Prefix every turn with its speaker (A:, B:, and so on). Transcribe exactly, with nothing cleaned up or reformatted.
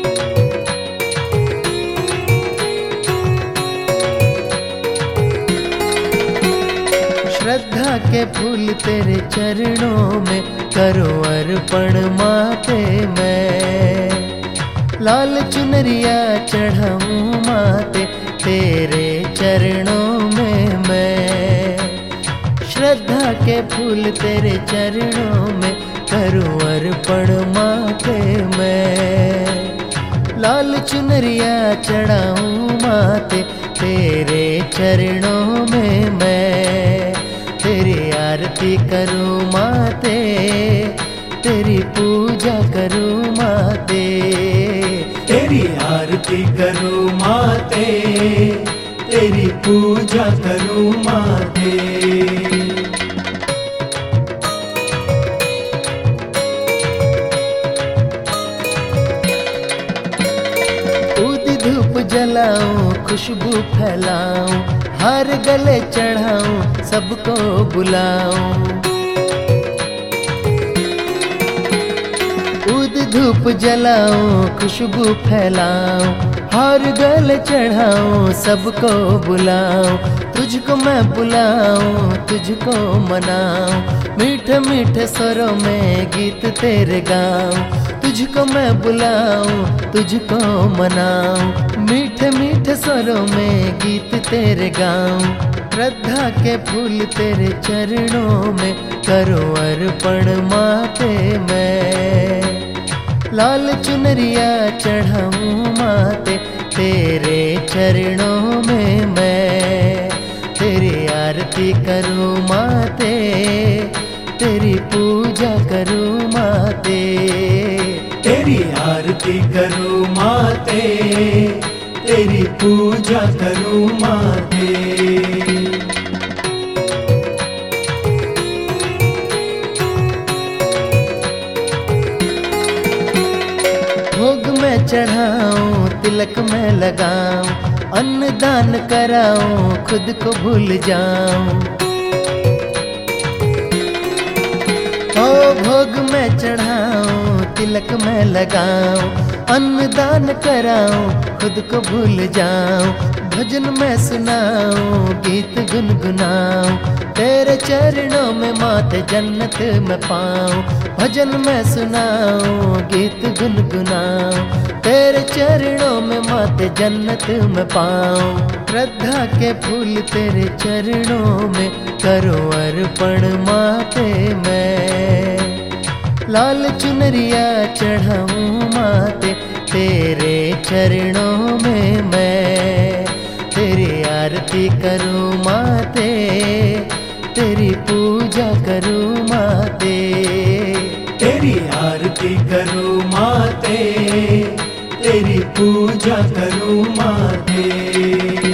A: श्रद्धा के फूल तेरे चरणों में करूं अर्पण माते मैं। लाल चुनरिया चढ़ाऊं माते तेरे चरणों में मैं। श्रद्धा के फूल तेरे चरणों में करूं अर्पण माते मैं। लाल चुनरिया चढ़ाऊं माते तेरे चरणों में मैं। तेरी आरती करूं माते, तेरी पूजा करूं माते।
B: तेरी आरती करूं माते, तेरी पूजा करूं माते।
A: धूप जलाऊं खुशबू फैलाऊं, हार गले चढ़ाऊं सबको बुलाऊं। ऊद धूप जलाऊं खुशबू फैलाऊं, हार गले चढ़ाऊं सबको बुलाऊं। तुझको मैं बुलाऊं तुझको मनाऊं, मीठे मीठे स्वरों में गीत तेरे गाऊं। तुझको मैं बुलाऊं तुझको मनाऊं, मीठे मीठे स्वरों में गीत तेरे गाऊं। श्रद्धा के फूल तेरे चरणों में करूं अर्पण माते मैं। लाल चुनरिया चढ़ाऊं माते तेरे चरणों में मैं। तेरी आरती करूं माते, तेरी पूजा करूं माते।
B: तेरी आरती करूं माते, तेरी पूजा करूं माते।
A: भोग में चढ़ाऊं तिलक में लगाऊं, अन्न दान कराऊं खुद को भूल जाऊं। ओ भोग में चढ़ाऊं तिलक में लगाऊं, अन्न दान कराऊं खुद को भूल जाऊं। भजन में सुनाऊं गीत गुनगुनाऊं, तेरे चरणों में माते जन्नत में पाऊं। भजन में सुनाऊं गीत गुनगुनाऊं, तेरे चरणों में माते जन्नत में पाऊं। श्रद्धा के फूल तेरे चरणों में करूं अर्पण माते मैं। लाल चुनरिया चढ़ाऊं माते तेरे चरणों में मैं। तेरी आरती करूं माते, तेरी पूजा करूं माते।
B: तेरी आरती करूं माते, तेरी पूजा करूं माते।